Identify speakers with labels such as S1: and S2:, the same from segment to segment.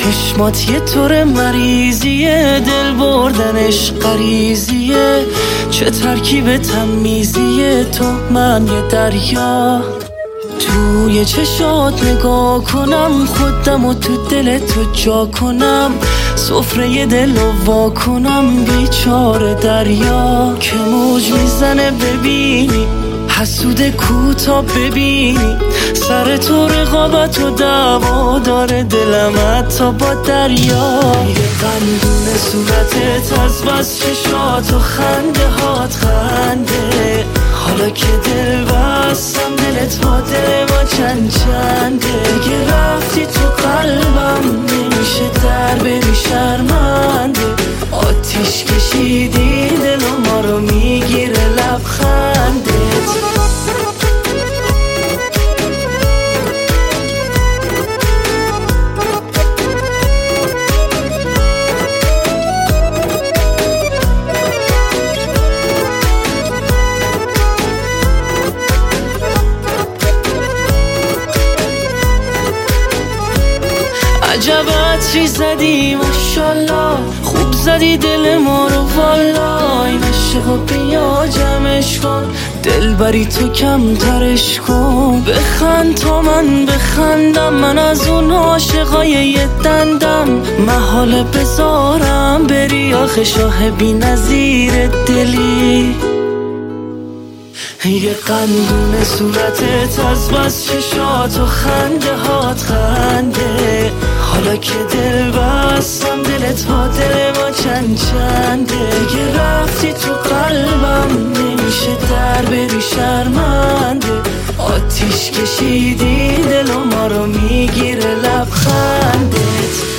S1: چشمات یه طور مریضیه، دل بردنش غریزیه، چه ترکیب تمیزیه، تو من یه دریا. توی چشات نگاه کنم، خودم و تو دل تو جا کنم، سفره دل رو وا کنم، بیچاره دریا که موج میزنه ببینی، حسود کوتا ببینی، سر تو رقابت و دعوا داره دلم حتی با دریا. یه قندون صورتت از بس چشات و خنده هات خنده، حالا که دل بستم دلت با دل ما چند چنده، دیگه رفتی تو قلبم نمیشه در بری شرمنده، آتیش کشیدی دل و ما رو میگیره لبخندت. عجب عطری زدی ماشالله، خوب زدی دل ما رو والا، این عشقو بیا جمعش کن، دل بری تو کم ترش کن، بخند تا من بخندم، من از اون عاشقای یه دندم، محاله بذارم بری آخه شاه بی نظیر دلی. یه قندون صورتت از بس چشات و خنده هات خنده، حالا که دل بستم دلت با دل ما چند چنده، دیگه رفتی تو قلبم نمیشه در بری شرمنده، آتیش کشیدی دل و ما رو میگیره لبخندت.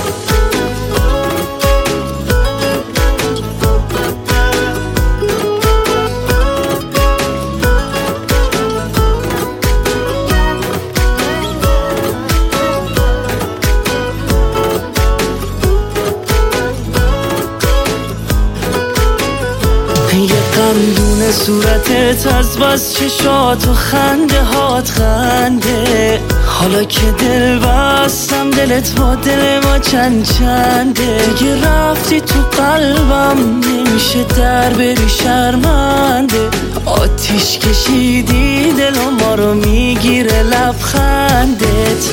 S1: یه قندون صورتت از بس چشات و خنده هات خنده، حالا که دل بستم دلت با دل ما چند چنده، دیگه رفتی تو قلبم نمیشه در بری شرمنده، آتیش کشیدی دل و ما رو میگیره لبخندت.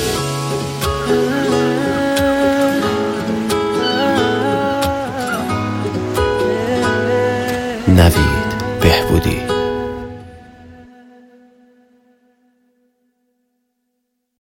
S2: نوید بهبودی.